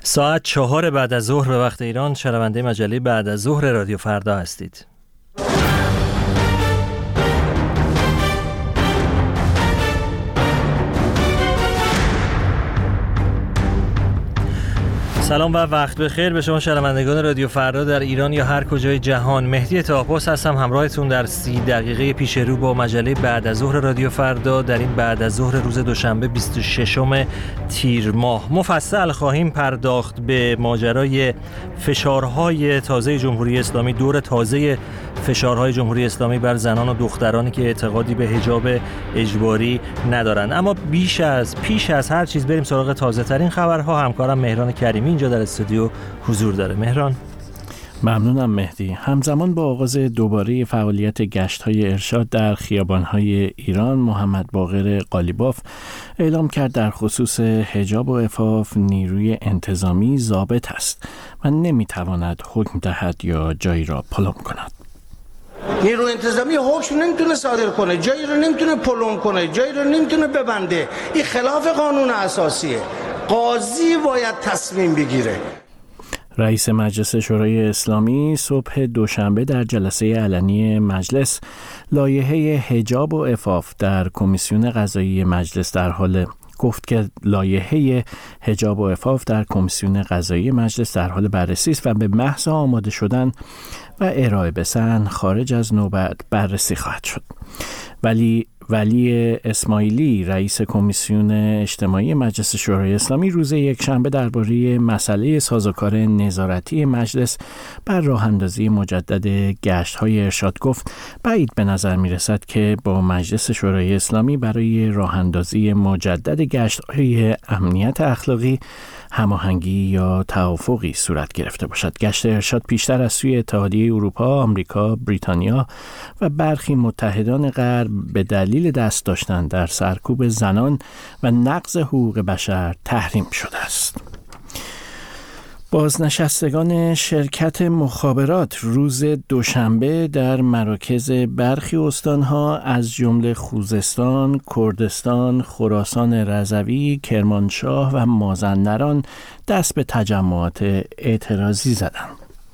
ساعت 4 بعد از ظهر به وقت ایران، شنونده مجله بعد از ظهر رادیو فردا هستید. سلام و وقت بخیر به شما شنوندگان رادیو فردا در ایران یا هر کجای جهان. مهدی طاه‌پرس هستم، همراهتون در 30 دقیقه پیش رو با مجله بعد از ظهر رادیو فردا در این بعد از ظهر روز دوشنبه 26 تیر ماه. مفصل خواهیم پرداخت به ماجرای فشارهای تازه جمهوری اسلامی، دور تازه فشارهای جمهوری اسلامی بر زنان و دخترانی که اعتقادی به حجاب اجباری ندارند. اما پیش از هر چیز بریم سراغ تازه ترین خبرها. همکارم مهران کریمی اینجا در استودیو حضور داره. مهران. ممنونم مهدی. همزمان با آغاز دوباره فعالیت گشت‌های ارشاد در خیابان‌های ایران، محمد باقر قالیباف اعلام کرد در خصوص حجاب و عفاف نیروی انتظامی ضابط است و نمی‌تواند حکم دهد یا جایی را پلم کند. نیروی انتظامی حکم نمیتونه صادر کنه، جایی رو نمیتونه پلم کنه، جایی رو نمیتونه ببنده. این خلاف قانون اساسیه. قاضی باید تصمیم بگیره. رئیس مجلس شورای اسلامی صبح دوشنبه در جلسه علنی مجلس لایحه حجاب و عفاف در کمیسیون قضایی مجلس گفت که لایحه حجاب و عفاف در کمیسیون قضایی مجلس در حال بررسی است و به محض آماده شدن و ارائه به سن خارج از نوبت بررسی خواهد شد. ولی اسماعیلی رئیس کمیسیون اجتماعی مجلس شورای اسلامی روز یکشنبه درباره مسئله سازوکار نظارتی مجلس بر راه اندازی مجدد گشت‌های ارشاد گفت بعید به نظر می‌رسد که با مجلس شورای اسلامی برای راه اندازی مجدد گشت‌های امنیت اخلاقی هماهنگی یا توافقی صورت گرفته باشد. گشت ارشاد پیشتر از سوی اتحادیه اروپا، آمریکا، بریتانیا و برخی متحدان غرب به دلیل دست داشتن در سرکوب زنان و نقض حقوق بشر تحریم شده است. بازنشستگان شرکت مخابرات روز دوشنبه در مراکز برخی استانها از جمله خوزستان، کردستان، خراسان رضوی، کرمانشاه و مازندران دست به تجمعات اعتراضی زدند.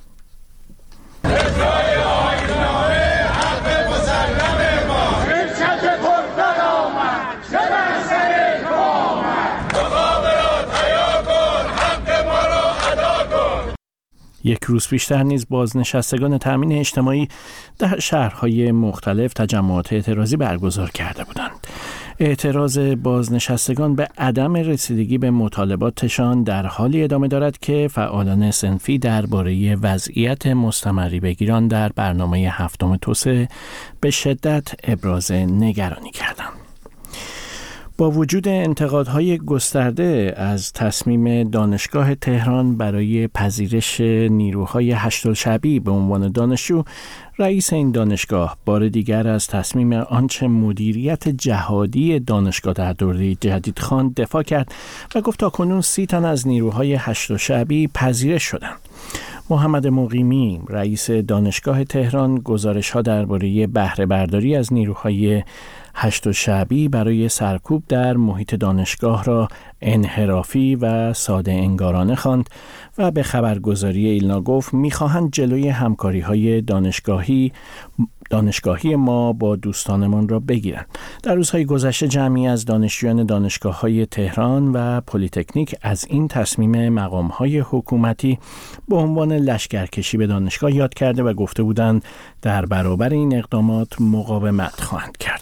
یک روز پیشتر نیز بازنشستگان تامین اجتماعی در شهرهای مختلف تجمعات اعتراضی برگزار کرده بودند. اعتراض بازنشستگان به عدم رسیدگی به مطالباتشان در حالی ادامه دارد که فعالان صنفی درباره وضعیت مستمری بگیران در برنامه هفتم توسعه به شدت ابراز نگرانی کردند. با وجود انتقادهای گسترده از تصمیم دانشگاه تهران برای پذیرش نیروهای هشت‌الشعبی به عنوان دانشجو، رئیس این دانشگاه بار دیگر از تصمیم آنچه مدیریت جهادی دانشگاه در دوره جدید خواند دفاع کرد و گفت تاکنون 30 تن از نیروهای هشت‌الشعبی پذیرش شدند. محمد مقیمی رئیس دانشگاه تهران گزارش‌ها درباره بهره برداری از نیروهای هشت‌الشعبی برای سرکوب در محیط دانشگاه را انحرافی و ساده انگارانه خواند و به خبرگزاری ایلنا گفت می‌خواهند جلوی همکاری‌های دانشگاهی ما با دوستانمان را بگیرند. در روزهای گذشته جمعی از دانشجویان دانشگاه‌های تهران و پلی‌تکنیک از این تصمیم مقام‌های حکومتی به عنوان لشکرکشی به دانشگاه یاد کرده و گفته بودند در برابر این اقدامات مقاومت خواهند کرد.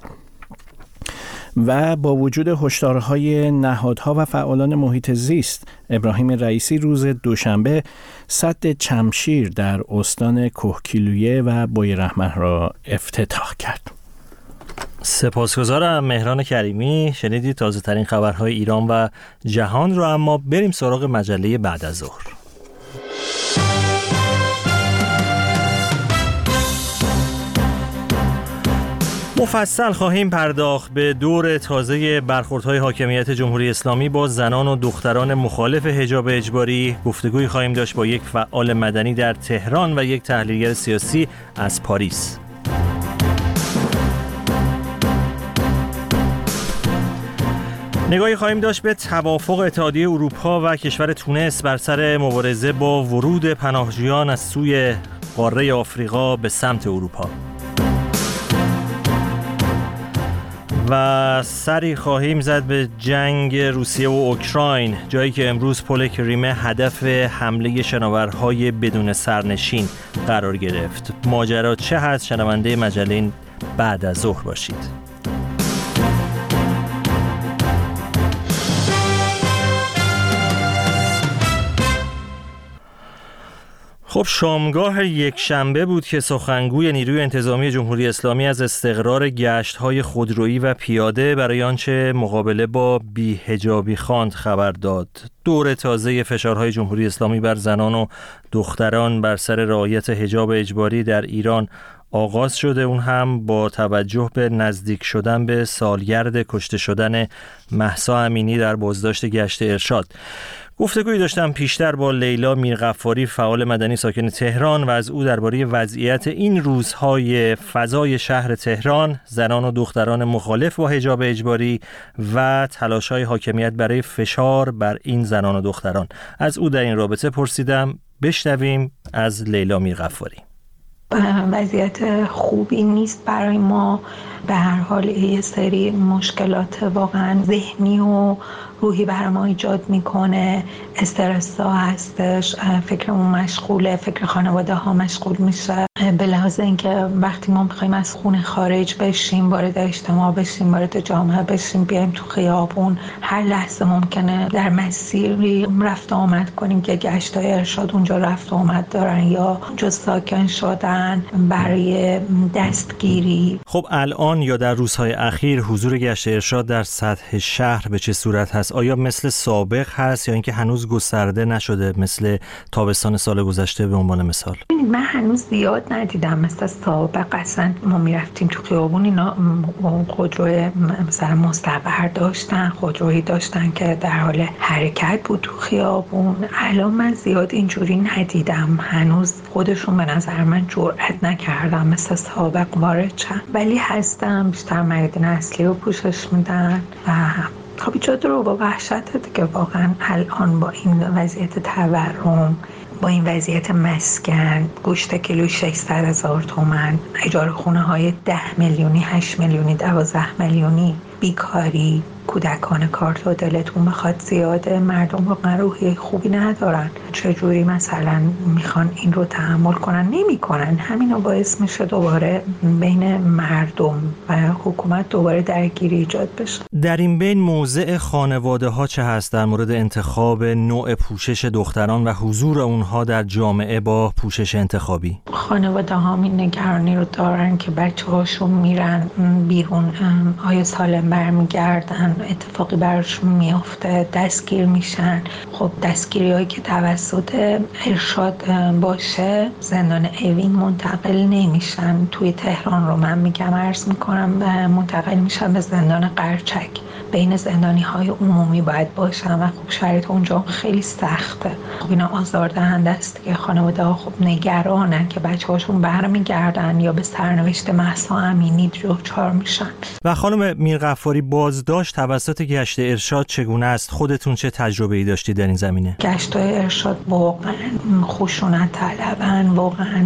و با وجود هشدارهای نهادها و فعالان محیط زیست، ابراهیم رئیسی روز دوشنبه سد چمشیر در استان کهگیلویه و بویرحمن را افتتاح کرد. سپاسگزارم مهران کریمی. شنیدید تازه ترین خبرهای ایران و جهان رو. اما بریم سراغ مجله بعد از ظهر. مفصل خواهیم پرداخت به دور تازه برخوردهای حاکمیت جمهوری اسلامی با زنان و دختران مخالف حجاب اجباری. گفتگوی خواهیم داشت با یک فعال مدنی در تهران و یک تحلیلگر سیاسی از پاریس. نگاهی خواهیم داشت به توافق اتحادیه اروپا و کشور تونس بر سر مبارزه با ورود پناهجویان از سوی قاره آفریقا به سمت اروپا و سری خواهیم زد به جنگ روسیه و اوکراین، جایی که امروز پل کریمه هدف حمله شناورهای بدون سرنشین قرار گرفت. ماجرا چه هست؟ شنونده مجله بعد از ظهر باشید. خب شامگاه یک شنبه بود که سخنگوی نیروی انتظامی جمهوری اسلامی از استقرار گشت‌های خودرویی و پیاده برای آنچه مقابله با بی‌حجابی خواند خبر داد. دور تازه فشارهای جمهوری اسلامی بر زنان و دختران بر سر رعایت حجاب اجباری در ایران آغاز شده، اون هم با توجه به نزدیک شدن به سالگرد کشته شدن مهسا امینی در بازداشت گشت ارشاد. گفتگویی داشتم پیشتر با لیلا میرغفاری، فعال مدنی ساکن تهران، و از او درباره وضعیت این روزهای فضای شهر تهران، زنان و دختران مخالف با حجاب اجباری و تلاش‌های حاکمیت برای فشار بر این زنان و دختران. از او در این رابطه پرسیدم. بشنویم از لیلا میرغفاری. وضعیت خوبی نیست برای ما. به هر حال یه سری مشکلات واقعا ذهنی و روحی برای ما ایجاد میکنه. استرس ها هستش، فکرمون مشغوله، فکر خانواده ها مشغول میشه، به لحاظ اینکه وقتی ما میخوایم از خونه خارج بشیم، وارد اجتماع بشیم، وارد جامعه بشیم، بیایم تو خیابون، هر لحظه ممکنه در مسیری رفت آمد کنیم که گشتای ارشاد اونجا رفت آمد دارن یا اونجا ساکن شدن برای دستگیری. خب الان یا در روزهای اخیر حضور گشت ارشاد در سطح شهر به چه صورت هست؟ آیا مثل سابق هست یا اینکه هنوز گسترده نشده مثل تابستان سال گذشته به عنوان مثال؟ من هنوز زیاد ندیدم مثل سابق. اصلا ما میرفتیم تو خیابون، اینا خودروی مثلا مستقر داشتن، خودرویی داشتن که در حال حرکت بود تو خیابون. الان من زیاد اینجوری ندیدم، هنوز خودشون به نظر من جرئت نکردم مثل سابق وارد شدن، ولی هستم بیشتر میادین اصلی رو پوشش میدن و خب ایجاد رو با وحشت دیگه. واقعا الان با این وضعیت تورم، با این وضعیت مسکن، گوشت کیلوی 600,000 تومان، اجاره خونه های 10 میلیونی، 8 میلیونی، 12 میلیونی، بیکاری، کودکان کارت و دلتون بخواد زیاده، مردم واقعا روحیه خوبی ندارن. چجوری مثلا میخوان این رو تحمل کنن؟ نمیکنن. همینا باعث میشه دوباره بین مردم و حکومت دوباره درگیری ایجاد بشه. در این بین موضع خانواده ها چه هست در مورد انتخاب نوع پوشش دختران و حضور اونها در جامعه با پوشش انتخابی؟ خانواده ها این نگرانی رو دارن که بچه هاشون میرن بیرون، آیا سالم برمیگردن، اتفاقی براشون میافته، دستگیر میشن. خب دستگیری هایی که توسط ارشاد باشه زندان اوین منتقل نمیشن. توی تهران رو من میگم، عرض میکنم، منتقل میشن به زندان قرچک. بین زندانی های عمومی باید باشن و خب شرایط اونجا خیلی سخته. خب اینا آزاردهنده است که خانواده ها خب نگرانن که بچه هاشون برمیگردن یا به سرنوشت مهسا امینی دچار میشن. و خانم میرغفاری، بازداشت توسط گشت ارشاد چگونه است؟ خودتون چه تجربه‌ای داشتید در این زمینه؟ گشت‌های ارشاد واقعا خشونت طلبن، واقعا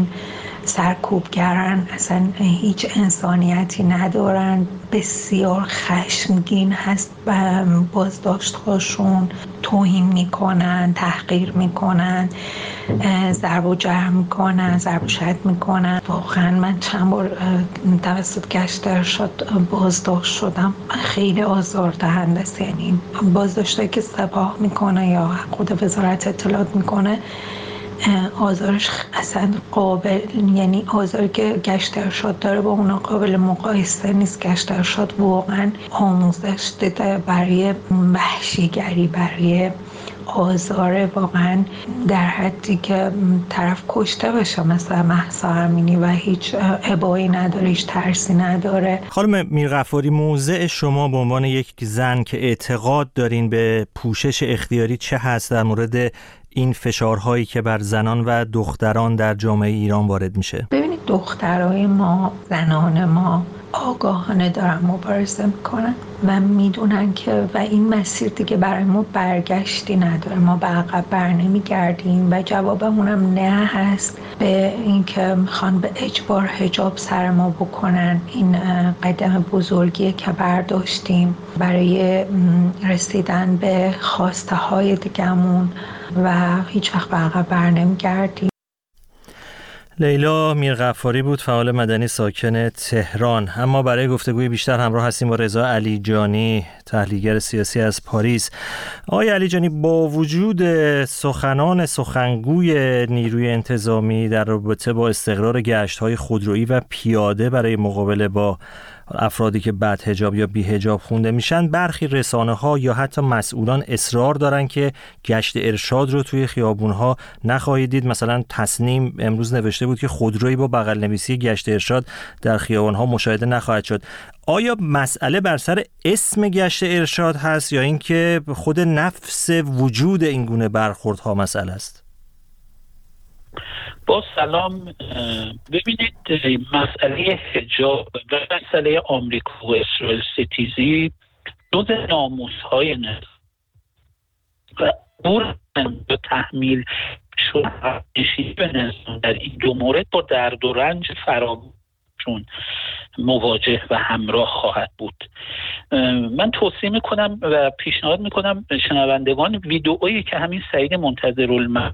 سرکوبگرن، اصلا هیچ انسانیتی ندارن، بسیار خشمگین هست بازداشت هاشون، توهین میکنن، تحقیر میکنن، ضرب و جرح میکنن، ضرب و شتم میکنن. واقعا من چند بار توسط گشت ارشاد بازداشت شدم، خیلی آزاردهنده است. یعنی بازداشتی که سپاه میکنه یا خود وزارت اطلاعات میکنه، آزارش اصلا قابل، یعنی آزاری که گشت ارشاد داره با اونا قابل مقایسه نیست. گشت ارشاد واقعا آموزش داده برای وحشیگری، برای آزار واقعا در حدی که طرف کشته بشه مثلا مهسا امینی و هیچ ابایی نداره، هیچ ترسی نداره. خانم میرغفاری، موضع شما به عنوان یک زن که اعتقاد دارین به پوشش اختیاری چه هست در مورد این فشارهایی که بر زنان و دختران در جامعه ایران وارد میشه؟ ببینید دخترای ما، زنان ما آگاهانه دارن مبارزه میکنن و میدونن که و این مسیر دیگه برای ما برگشتی نداره، ما به عقب بر نمیگردیم و جوابمونم نه هست به اینکه میخوان به اجبار حجاب سر ما بکنن. این قدم بزرگیه که برداشتیم برای رسیدن به خواسته های دیگه‌مون و هیچ وقت به عقب بر نمیگردیم. لیلا میرغفاری بود، فعال مدنی ساکن تهران. اما برای گفتگوی بیشتر همراه هستیم با رضا علیجانی، تحلیلگر سیاسی از پاریس. آقای علیجانی، با وجود سخنگوی نیروی انتظامی در رابطه با استقرار گشت‌های خودرویی و پیاده برای مقابله با افرادی که بد حجاب یا بی حجاب خونده میشن، برخی رسانه‌ها یا حتی مسئولان اصرار دارن که گشت ارشاد رو توی خیابون‌ها نخواهید دید. مثلا تصنیم امروز نوشته بود که خودرویی با بغل نویسی گشت ارشاد در خیابان‌ها مشاهده نخواهد شد. آیا مسئله بر سر اسم گشت ارشاد هست یا اینکه خود نفس وجود این گونه برخوردها مسئله است؟ با سلام. ببینید، مسئله حجاب و مسئله آمریکا و اسرائیل ستیزی جز ناموس‌های نظام و به تحمیل شدنشی به نظام در این دو مورد با درد و رنج فراوان مواجه و همراه خواهد بود. من توصیه میکنم و پیشنهاد میکنم شنوندگان ویدئویی که همین سعید منتظرالمعاد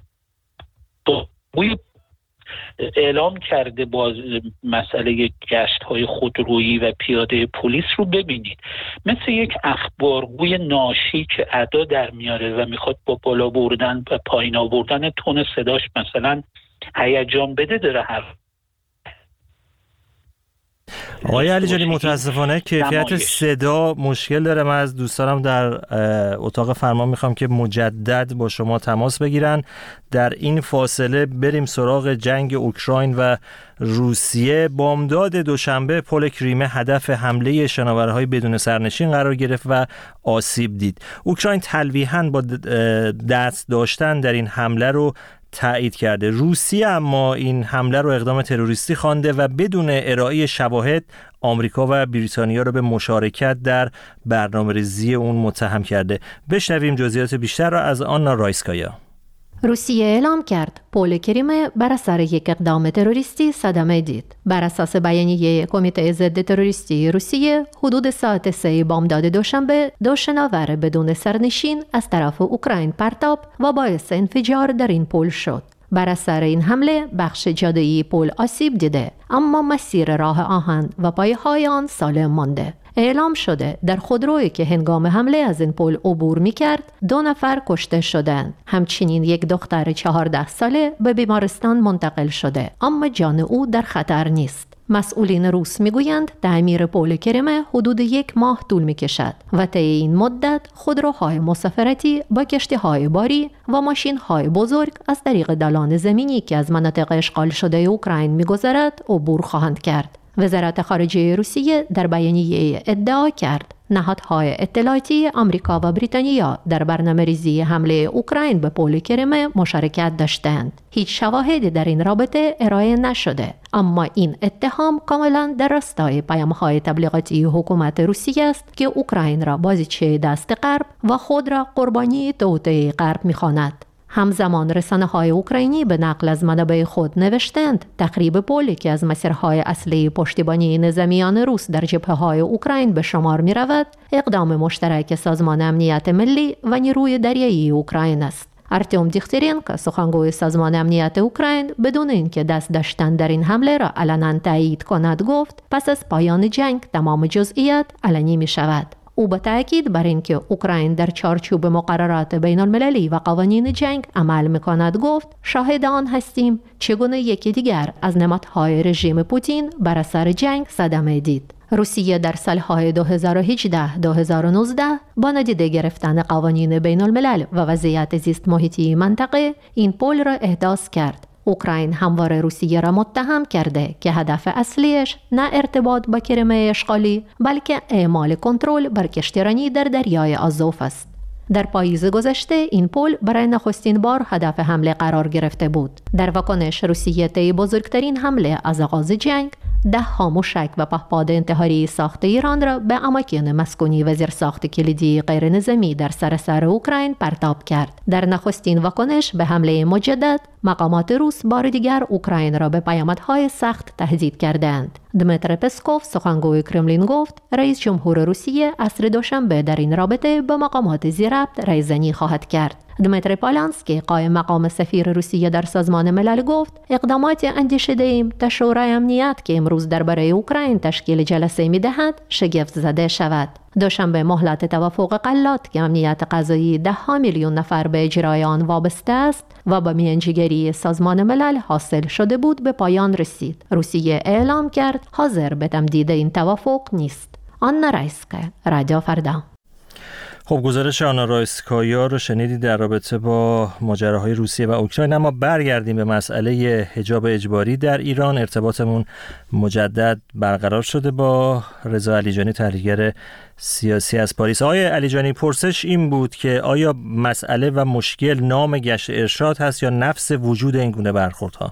اعلام کرده با مسئله گشت‌های خودرویی و پیاده پلیس رو ببینید. مثل یک اخبارگوی ناشی که ادا در میاره و میخواد با بالا بردن و پایین آوردن تون صداش مثلا هیجان بده داره هر. آقای علیجانی، متاسفانه کیفیت صدا مشکل داره. من از دوستانم در اتاق فرمان میخوام که مجدد با شما تماس بگیرن. در این فاصله بریم سراغ جنگ اوکراین و روسیه. بامداد دوشنبه پل کریمه هدف حمله شناورهای بدون سرنشین قرار گرفت و آسیب دید. اوکراین تلویحاً با دست داشتن در این حمله رو تایید کرده. روسیه اما این حمله رو اقدام تروریستی خوانده و بدون ارائه شواهد آمریکا و بریتانیا رو به مشارکت در برنامه‌ریزی اون متهم کرده. بشنویم جزئیات بیشتر را از آنا رایسکایا. روسیه اعلام کرد پل کریمه بر اثر یک اقدام تروریستی صدمه دید. بر اساس بیانیه کمیته ضد تروریستی روسیه، حدود ساعت 3 بامداد دوشنبه دو شناور بدون سرنشین از طرف اوکراین پرتاب و باعث انفجار در این پل شد. بر اثر این حمله بخش جاده‌ای پل آسیب دیده، اما مسیر راه آهن و پایه‌های آن سالم مانده. اعلام شده در خودرویی که هنگام حمله از این پل عبور می‌کرد 2 نفر کشته شدند. همچنین یک دختر 14 ساله به بیمارستان منتقل شده، اما جان او در خطر نیست. مسئولین روس میگویند تعمیر پل کریمه حدود 1 ماه طول میکشد و طی این مدت خودروهای مسافرتی با کشتی‌های باری و ماشین‌های بزرگ از طریق دالان زمینی که از مناطق اشغال شده اوکراین میگذرد عبور خواهند کرد. وزارت خارجه روسیه در بیانیه ادعا کرد نهادهای اطلاعاتی آمریکا و بریتانیا در برنامه‌ریزی حمله اوکراین به پل کریمه مشارکت داشتند. هیچ شواهدی در این رابطه ارائه نشده، اما این اتهام کاملا در راستای پیام‌های تبلیغاتی حکومت روسیه است که اوکراین را بازیچه دست غرب و خود را قربانی توطئه غرب می‌خواند. همزمان رسانه‌های اوکراینی به نقل از منابع خود نوشتند تخریب پلی که از مسیرهای اصلی پشتیبانی نظامیان روس در جبهه‌های اوکراین به شمار می‌رود، اقدام مشترک سازمان امنیت ملی و نیروی دریایی اوکراین است. ارتیم دیخترینکو، سخنگوی سازمان امنیت اوکراین، بدون اینکه دست داشتن در این حمله را علنا تایید کند گفت پس از پایان جنگ تمام جزئیات علنی می‌شود. او با تأکید بر اینکه اوکراین در چارچوب مقررات بین المللی و قوانین جنگ عمل می‌کند گفت شاهد آن هستیم چگونه یکی دیگر از نمادهای رژیم پوتین بر اثر جنگ صدمه دید. روسیه در سالهای 2018-2019 با نادیده گرفتن قوانین بین الملل و وضعیت زیست محیطی منطقه این پل را احداث کرد. اوکراین همواره روسیه را متهم کرده که هدف اصلیش نه ارتباط با کریمه اشغالی بلکه اعمال کنترل بر کشتیرانی در دریای آزوف است. در پاییز گذشته این پل برای نخستین بار هدف حمله قرار گرفته بود. در واکنش روسیه طی بزرگترین حمله از آغاز جنگ ده‌ها موشک و پهپاد انتحاری ساخت ایران را به اماکن مسکونی و زیرساخت کلیدی غیر نظامی در سراسر اوکراین پرتاب کرد. در نخستین واکنش به حمله مجدد، مقامات روس بار دیگر اوکراین را به پیامدهای سخت تهدید کردند. دمیتر پسکوف سخنگوی کرملین گفت رئیس جمهور روسیه عصر دوشنبه در این رابطه به مقامات ذی‌ربط رایزنی خواهد کرد. دمیتری پولانسکی قائم مقام سفیر روسیه در سازمان ملل گفت اقدامات اندیشیده‌ایم تا شورای امنیت که امروز درباره اوکراین تشکیل جلسه می‌دهد شگفت زده شود. دوشنبه مهلت توافق غلات که امنیت غذایی 10 میلیون نفر به اجرای آن وابسته است و با میانجیگری سازمان ملل حاصل شده بود به پایان رسید. روسیه اعلام کرد حاضر به تمدید این توافق نیست. آنا رایسکا، رادیو فردا. خب گزارش آنا رایسکایا رو شنیدید در رابطه با ماجراهای روسیه و اوکراین. اما برگردیم به مسئله حجاب اجباری در ایران. ارتباطمون مجدد برقرار شده با رضا علیجانی، تحلیلگر سیاسی از پاریس. آقای علیجانی، پرسش این بود که آیا مسئله و مشکل نام گشت ارشاد هست یا نفس وجود این گونه برخوردها؟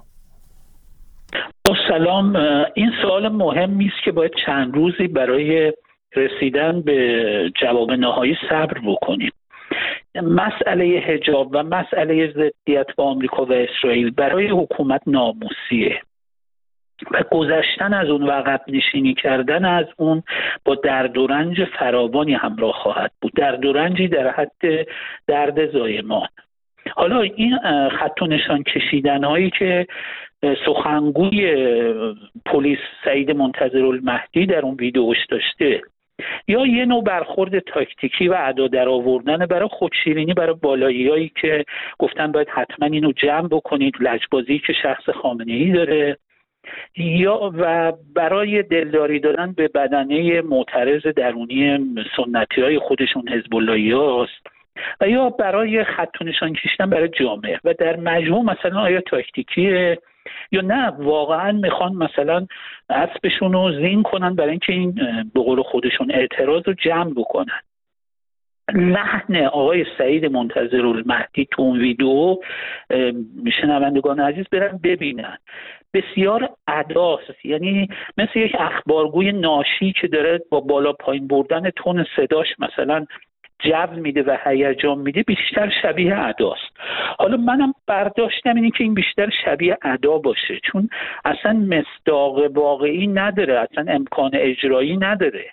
سلام. این سوال مهمی است که باید چند روزی برای رسیدن به جواب نهایی صبر بکنیم. مسئله حجاب و مسئله ضدیت با آمریکا و اسرائیل برای حکومت ناموسیه و گذشتن از اون و عقب نشینی کردن از اون با درد و رنج فراوانی همراه خواهد بود، درد و رنجی در حد درد زایمان. حالا این خط و نشان کشیدن هایی که سخنگوی پلیس سعید منتظرالمهدی در اون ویدیوش داشته، یا یه نوع برخورد تاکتیکی و ادا در آوردن برای خودشیرینی برای بالاییایی که گفتن باید حتما اینو جمع بکنید، لجبازی که شخص خامنه‌ای داره، یا و برای دلداری دادن به بدنه معترض درونی سنتی‌های خودشون حزب اللهی‌هاست، و یا برای خط و نشان کشیدن برای جامعه. و در مجموع مثلا آیا تاکتیکیه یا نه واقعا میخوان مثلا اسبشون رو زین کنن برای اینکه این به قول خودشون اعتراض رو جمع بکنن. لحن آقای سعید منتظرالمهدی تو اون ویدیو، شنوندگان عزیز برن ببینن، بسیار اداست، یعنی مثل یک اخبارگوی ناشی که داره با بالا پایین بردن تون صداش مثلا جو میده و هیجان میده، بیشتر شبیه اداست. حالا منم برداشتم اینه که این بیشتر شبیه ادا باشه، چون اصلا مصداق واقعی نداره، اصلا امکان اجرایی نداره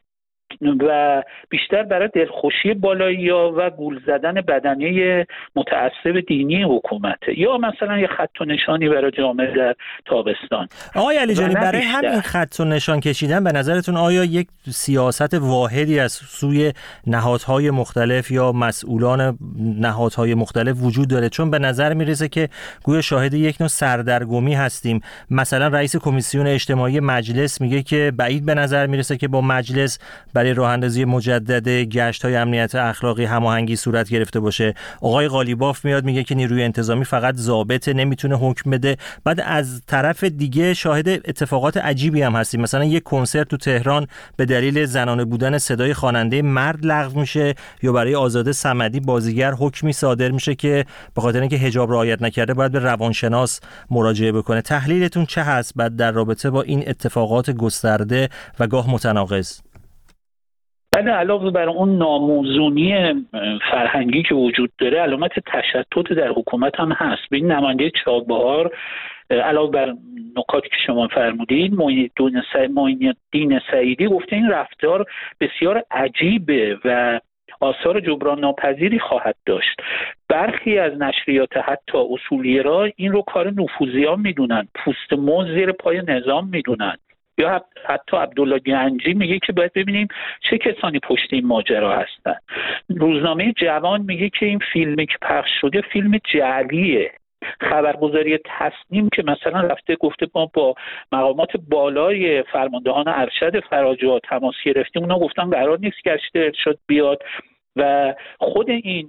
و بیشتر برای دلخوشی بالایی‌ها و گول زدن بدنه متعصب دینی حکومته، یا مثلا یه خط و نشانی برای جامعه در تابستان. آقای علیجانی، برای همین خط و نشان کشیدن به نظرتون آیا یک سیاست واحدی از سوی نهادهای مختلف یا مسئولان نهادهای مختلف وجود داره؟ چون به نظر میرسه که گویا شاهد یک نوع سردرگمی هستیم. مثلا رئیس کمیسیون اجتماعی مجلس میگه که بعید به نظر میرسه که با مجلس برای راه اندازی مجدد گشت‌های امنیت اخلاقی هماهنگی صورت گرفته باشه. آقای قالیباف میاد میگه که نیروی انتظامی فقط ضابط، نمیتونه حکم بده. بعد از طرف دیگه شاهد اتفاقات عجیبی هم هستیم. مثلا یک کنسرت تو تهران به دلیل زنانه بودن صدای خواننده مرد لغو میشه، یا برای آزاده صمدی بازیگر حکمی صادر میشه که به خاطر اینکه حجاب رعایت نکرده باید به روانشناس مراجعه بکنه. تحلیلتون چه هست بعد در رابطه با این اتفاقات گسترده و گاه متناقض؟ بعد علاوه بر اون ناموزونی فرهنگی که وجود داره، علامت تشتت در حکومت هم هست. به این نماینده چابهار علاوه بر نکاتی که شما فرمودید، معین‌الدین سعیدی گفته این رفتار بسیار عجیبه و آثار جبران ناپذیری خواهد داشت. برخی از نشریات حتی اصولی‌گرا این رو کار نفوذیان میدونن، پوست موز زیر پای نظام میدونن. یا حتی عبدالله گنجی میگه که باید ببینیم چه کسانی پشت این ماجرا هستن. روزنامه جوان میگه که این فیلمی که پخش شده فیلم جعلیه. خبرگزاری تصنیم که مثلا رفته گفته ما با مقامات بالای فرماندهان ارشد فراجعات تماس گرفتیم، اونا گفتن قرار نیست گشت ارشاد بیاد و خود این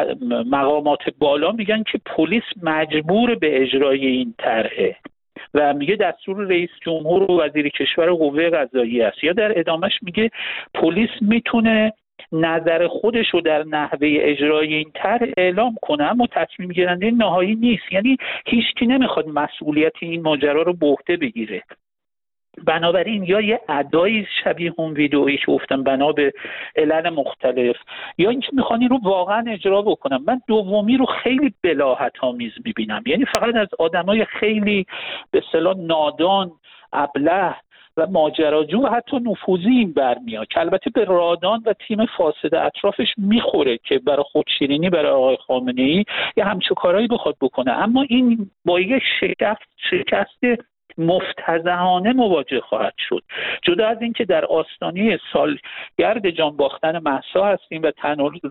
مقامات بالا میگن که پلیس مجبور به اجرای این طرحه و میگه دستور رئیس جمهور و وزیر کشور و قوه قضاییه است. یا در ادامش میگه پلیس میتونه نظر خودش رو در نحوه اجرای این طرح اعلام کنه اما تصمیم گیرنده نهایی نیست. یعنی هیچکی نمیخواد مسئولیت این ماجرا رو به عهده بگیره. بنابراین یا یه ادای شبیه اون ویدئویی که گفتم بنا به علل مختلف، یا اینکه میخوان این رو واقعا اجرا بکنم. من دومی رو خیلی بلاهت‌آمیز میبینم، یعنی فقط از آدمای خیلی به اصطلاح نادان، ابله و ماجراجو و حتی نفوذی این برمیاد که البته به رادان و تیم فاسد اطرافش میخوره که برای خودشیرینی برای آقای خامنه‌ای یه همچون کارهایی بخواد بکنه. اما این با یه شکست مفتضحانه مواجه خواهد شد. جدا از این که در آستانه سالگرد جان باختن مهسا هستیم و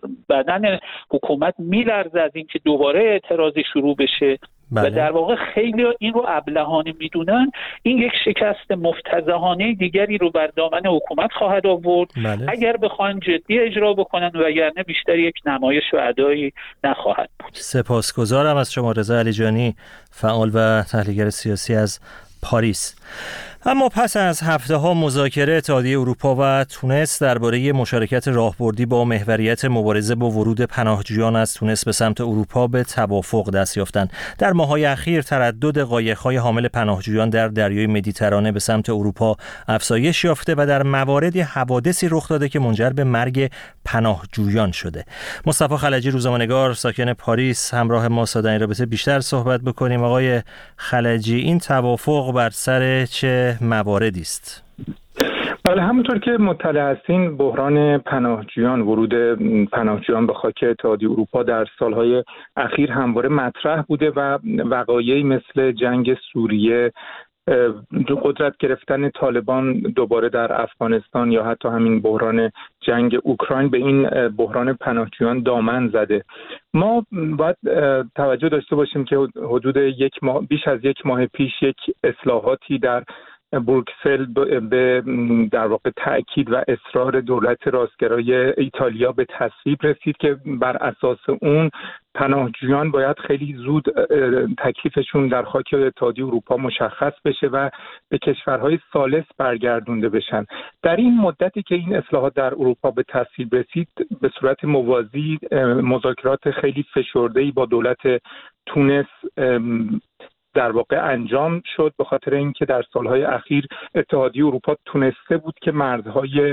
بدن حکومت میلرزه از این که دوباره اعتراضی شروع بشه. بله. و در واقع خیلی این رو ابلهانه میدونن. این یک شکست مفتضحانه دیگری رو بر دامن حکومت خواهد آورد. بله. اگر بخوان جدی اجرا بکنن، وگرنه بیشتر یک نمایش و ادایی نخواهد بود. سپاسگزارم از شما رضا علیجانی، فعال و تحلیلگر سیاسی از پاریس. اما پس از هفته‌ها مذاکره اتحادیه اروپا و تونس درباره مشارکت راهبردی با محوریت مبارزه با ورود پناهجویان از تونس به سمت اروپا به توافق دست یافتند. در ماه‌های اخیر تردد قایق‌های حامل پناهجویان در دریای مدیترانه به سمت اروپا افزایش یافته و در مواردی حوادثی رخ داده که منجر به مرگ پناهجویان شده. مصطفی خلجی، روزنامه‌نگار ساکن پاریس، همراه ما تا در این رابطه بیشتر صحبت بکنیم. آقای خلجی، این توافق بر سر چه مواردی است؟ بله، همونطور که مطلع هستین، بحران پناهجویان، ورود پناهجویان به خاک اتحادیه اروپا در سالهای اخیر همواره مطرح بوده و وقایعی مثل جنگ سوریه، قدرت گرفتن طالبان دوباره در افغانستان یا حتی همین بحران جنگ اوکراین به این بحران پناهجویان دامن زده. ما باید توجه داشته باشیم که حدود بیش از یک ماه پیش یک اصلاحاتی در بروکسل به در واقع تأکید و اصرار دولت راستگرای ایتالیا به تصویب رسید که بر اساس اون پناهجویان باید خیلی زود تکلیفشون در خاک اتحادیه اروپا مشخص بشه و به کشورهای ثالث برگردونده بشن. در این مدتی که این اصلاحات در اروپا به تصویب رسید، به صورت موازی مذاکرات خیلی فشرده‌ای با دولت تونس در واقع انجام شد، به خاطر اینکه در سالهای اخیر اتحادیه اروپا تونسته بود که مرزهای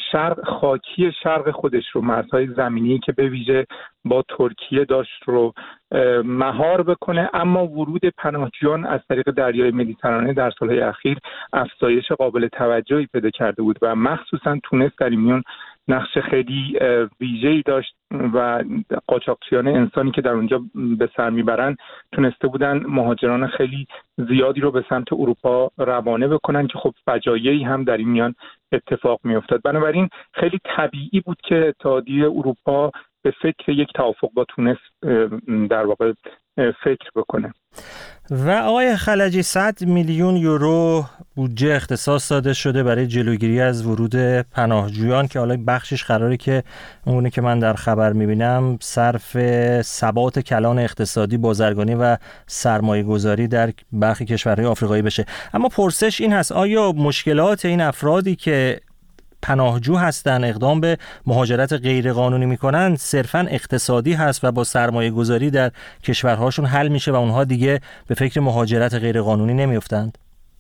خاکی شرق خودش رو، مرزهای زمینی که به ویژه با ترکیه داشت رو مهار بکنه، اما ورود پناهجویان از طریق دریای مدیترانه در سالهای اخیر افزایش قابل توجهی پیدا کرده بود و مخصوصا تونس در این میان نقش خیلی ویژه‌ای داشت و قاچاقچیان انسانی که در اونجا به سر میبرن تونسته بودن مهاجران خیلی زیادی رو به سمت اروپا روانه بکنن که خب فجایعی هم در این میان اتفاق میافتاد. بنابراین خیلی طبیعی بود که اتحادیه اروپا به فکر یک توافق با تونس در واقع فکر بکنه. و آقای خلجی، 100 میلیون یورو بودجه اختصاص داده شده برای جلوگیری از ورود پناهجویان که حالا بخشش قراره که اونی که من در خبر میبینم صرف ثبات کلان اقتصادی، بازرگانی و سرمایه گذاری در برخی کشورهای آفریقایی بشه. اما پرسش این هست، آیا مشکلات این افرادی که پناهجو هستن اقدام به مهاجرت غیرقانونی میکنن صرفاً اقتصادی هست و با سرمایه گذاری در کشورهاشون حل میشه و اونها دیگه به فکر مهاجرت غیرقانونی نمیافتند؟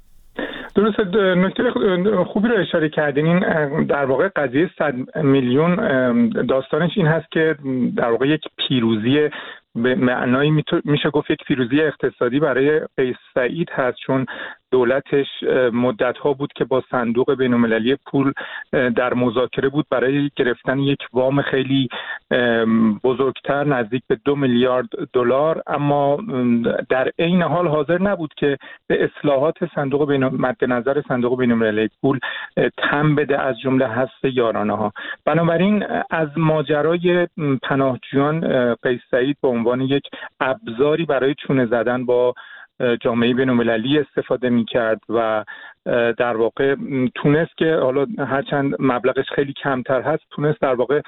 درست، نکته خوبی رو اشاره کردین. این در واقع قضیه 100 میلیون داستانش این هست که در واقع یک پیروزی به معنای میشه گفت یک پیروزی اقتصادی برای قیس سعید هست، چون دولتش مدت‌ها بود که با صندوق بین‌المللی پول در مذاکره بود برای گرفتن یک وام خیلی بزرگتر نزدیک به 2 میلیارد دلار، اما در عین حال حاضر نبود که به اصلاحات مد نظر صندوق بین‌المللی پول تم بده، از جمله حذف یارانه‌ها. بنابراین از ماجرای پناهجویان قیس سعید به عنوان یک ابزاری برای چونه زدن با جامعه بین‌المللی استفاده می‌کرد و در واقع تونست که حالا هرچند مبلغش خیلی کمتر هست، تونست در واقع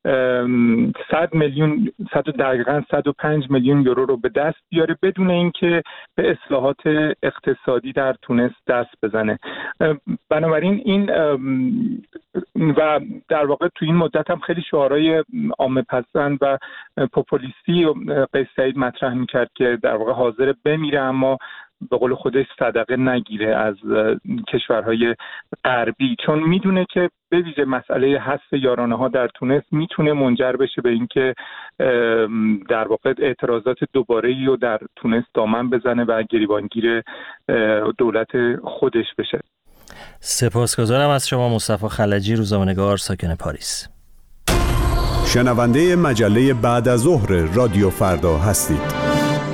105 میلیون یورو رو به دست بیاره بدون اینکه به اصلاحات اقتصادی در تونس دست بزنه. بنابراین این و در واقع تو این مدت هم خیلی شعارهای عامه پسند و پوپولیستی قیس سعید مطرح میکرد که در واقع حاضر بمیره اما به قول خودش صدقه نگیره از کشورهای غربی، چون میدونه که به ویژه مسئله حذف یارانه ها در تونس میتونه منجر بشه به اینکه در واقع اعتراضات دوباره‌ای رو در تونس دامن بزنه و گریبانگیر دولت خودش بشه. سپاسگزارم از شما مصطفی خلجی، روزنامه‌نگار ساکن پاریس. شنونده مجله بعد از ظهر رادیو فردا هستید.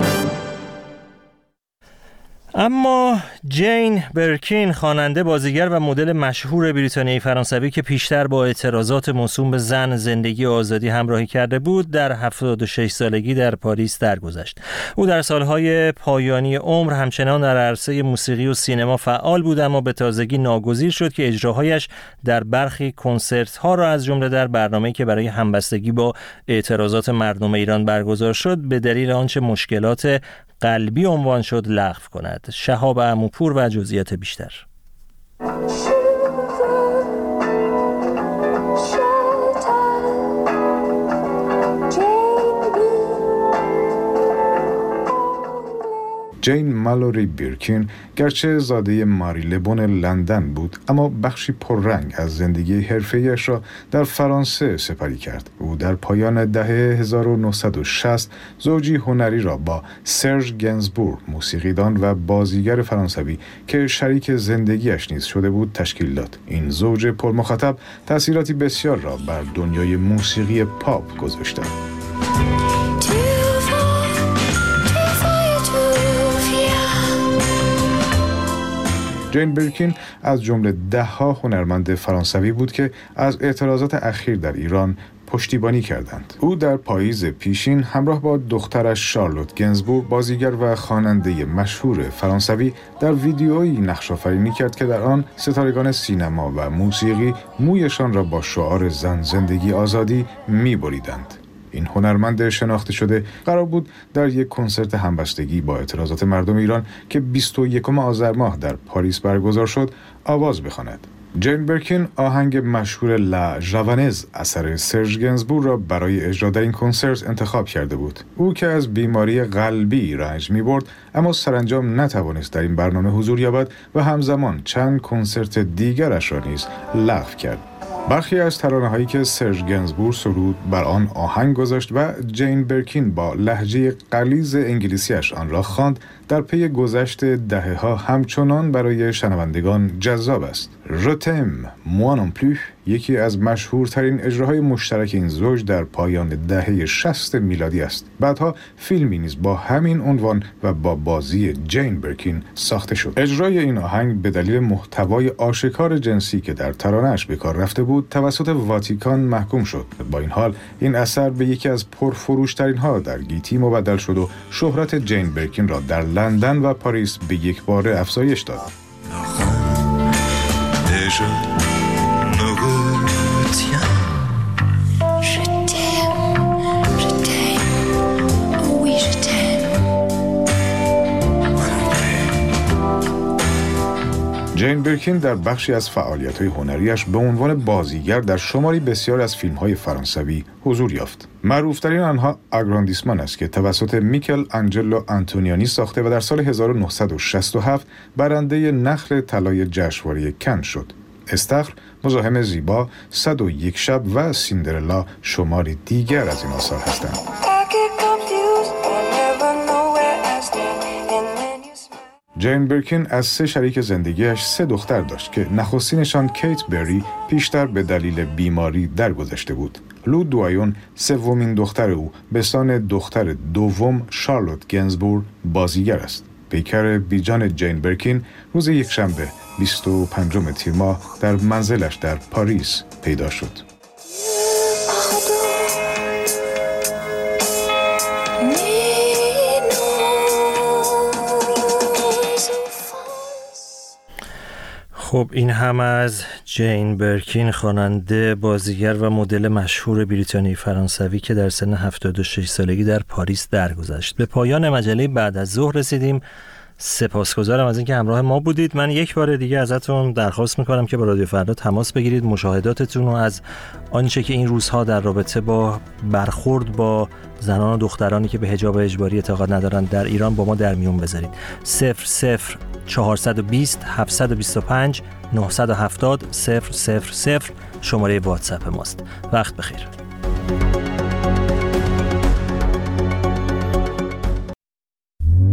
اما جین برکین، خواننده، بازیگر و مدل مشهور بریتانیایی فرانسوی که پیشتر با اعتراضات موسوم به زن، زندگی و آزادی همراهی کرده بود، در 76 سالگی در پاریس درگذشت. او در سالهای پایانی عمر همچنان در عرصه موسیقی و سینما فعال بود، اما به تازگی ناگزیر شد که اجراهایش در برخی کنسرت‌ها را از جمله در برنامه‌ای که برای همبستگی با اعتراضات مردم ایران برگزار شد به دلیل آنچه مشکلات قلبی عنوان شد لغو کند. شهاب عموپور و جزئیات بیشتر. جین مالوری برکین گرچه زاده ماری لبون لندن بود، اما بخشی پررنگ از زندگی حرفه‌ایش را در فرانسه سپری کرد. او در پایان دهه 1960 زوجی هنری را با سرژ گنزبور، موسیقیدان و بازیگر فرانسوی که شریک زندگیش نیز شده بود، تشکیل داد. این زوج پرمخاطب تأثیراتی بسیار را بر دنیای موسیقی پاپ گذاشته. جین برکین از جمله 10 هنرمند فرانسوی بود که از اعتراضات اخیر در ایران پشتیبانی کردند. او در پاییز پیشین همراه با دخترش شارلوت گنزبور، بازیگر و خواننده مشهور فرانسوی، در ویدیویی نقش‌آفرینی کرد که در آن ستارگان سینما و موسیقی مویشان را با شعار زن، زندگی، آزادی می‌بریدند. این هنرمند شناخته شده قرار بود در یک کنسرت همبستگی با اعتراضات مردم ایران که 21 آذر ماه در پاریس برگزار شد آواز بخواند. جین برکین آهنگ مشهور لا ژاونز اثر سرژ گنزبور را برای اجرا در این کنسرت انتخاب کرده بود. او که از بیماری قلبی رنج می‌برد، اما سرانجام نتوانست در این برنامه حضور یابد و همزمان چند کنسرت دیگرش را نیز لغو کرد. برخی از ترانه‌هایی که سرژ گنزبور سرود بر آن آهنگ گذاشت و جین برکین با لهجه غلیظ انگلیسیش آن را خواند، در پی گذشت دهه‌ها همچنان برای شنوندگان جذاب است. رتم moi non plus یکی از مشهورترین اجراهای مشترک این زوج در پایان دهه 60 میلادی است. بعدها فیلمی نیز با همین عنوان و با بازی جین برکین ساخته شد. اجرای این آهنگ به دلیل محتوای آشکار جنسی که در ترانه‌اش به کار رفته بود توسط واتیکان محکوم شد. با این حال این اثر به یکی از پرفروش‌ترین ها در گیتی مبدل شد و شهرت جین برکین را در لندن و پاریس به یک باره افزایش داد. جین برکین در بخشی از فعالیت‌های هنریش به عنوان بازیگر در شماری بسیار از فیلم‌های فرانسوی حضور یافت. معروف‌ترین آنها آگراندیسمان است که توسط میکل آنجلو آنتونیانی ساخته و در سال 1967 برنده نخل طلای جشنواره کن شد. استخر، مزاحم زیبا، 101 شب و سیندرلا شماری دیگر از این آثار هستند. جین برکین از 3 شریک زندگیش 3 دختر داشت که نخستینشان کیت بری پیشتر به دلیل بیماری درگذشته بود. لو دوایون سومین دختر او به سان دختر دوم شارلوت گنزبور بازیگر است. پیکر بیجان جین برکین روز یکشنبه 25 تیر ماه در منزلش در پاریس پیدا شد. خب این هم از جین برکین، خواننده، بازیگر و مدل مشهور بریتانیایی فرانسوی که در سن 76 سالگی در پاریس درگذشت. به پایان مجله بعد از ظهر رسیدیم. سپاسگزارم از اینکه همراه ما بودید. من یک بار دیگه ازتون درخواست میکنم که با رادیو فردا تماس بگیرید، مشاهداتتون رو از آنچه که این روزها در رابطه با برخورد با زنان و دخترانی که به حجاب اجباری اعتقاد ندارن در ایران با ما در میون بذارید. 00420 725 970 000 شماره واتساپ ماست. وقت بخیر.